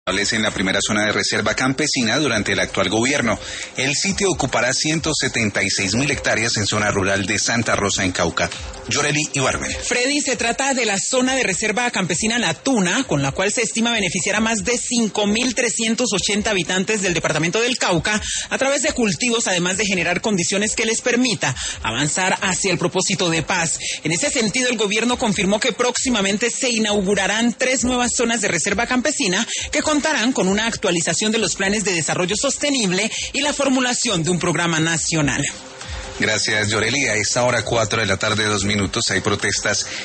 En la primera zona de reserva campesina durante el actual gobierno. El sitio ocupará 176.000 hectáreas en zona rural de Santa Rosa, en Cauca. Yoreli Ibarbe. Freddy, se trata de la zona de reserva campesina La Tuna, con la cual se estima beneficiar a más de 5.380 habitantes del departamento del Cauca a través de cultivos, además de generar condiciones que les permita avanzar hacia el propósito de paz. En ese sentido, el gobierno confirmó que próximamente se inaugurarán 3 nuevas zonas de reserva campesina que contarán con una actualización de los planes de desarrollo sostenible y la formulación de un programa nacional. Gracias, Yoreli. A esta hora, 4 de la tarde, 2 minutos, hay protestas